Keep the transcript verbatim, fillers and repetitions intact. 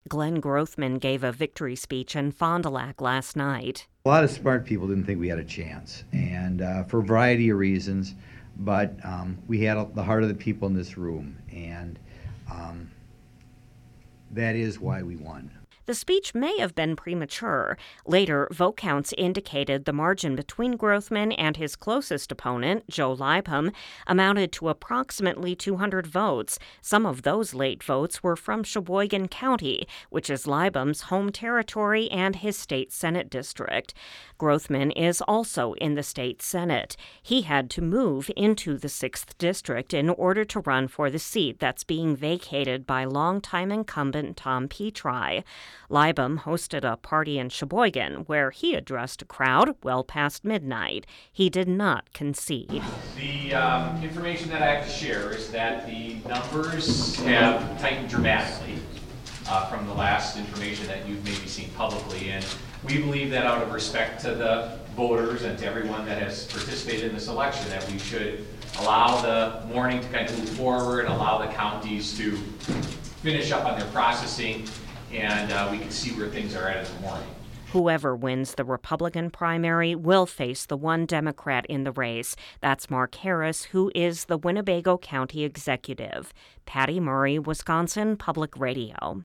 Glenn Grothman gave a victory speech in Fond du Lac last night. A lot of smart people didn't think we had a chance, and uh, for a variety of reasons, but um, we had the heart of the people in this room, and um, that is why we won. The speech may have been premature. Later, vote counts indicated the margin between Grothman and his closest opponent, Joe Leibham, amounted to approximately two hundred votes. Some of those late votes were from Sheboygan County, which is Leibham's home territory and his state Senate district. Grothman is also in the state Senate. He had to move into the sixth District in order to run for the seat that's being vacated by longtime incumbent Tom Petri. Leibham hosted a party in Sheboygan where he addressed a crowd well past midnight. He did not concede. The um, information that I have to share is that the numbers have tightened dramatically uh, from the last information that you've maybe seen publicly, and we believe that out of respect to the voters and to everyone that has participated in this election, that we should allow the morning to kind of move forward, allow the counties to finish up on their processing, and uh, we can see where things are at in the morning. Whoever wins the Republican primary will face the one Democrat in the race. That's Mark Harris, who is the Winnebago County executive. Patty Murray, Wisconsin Public Radio.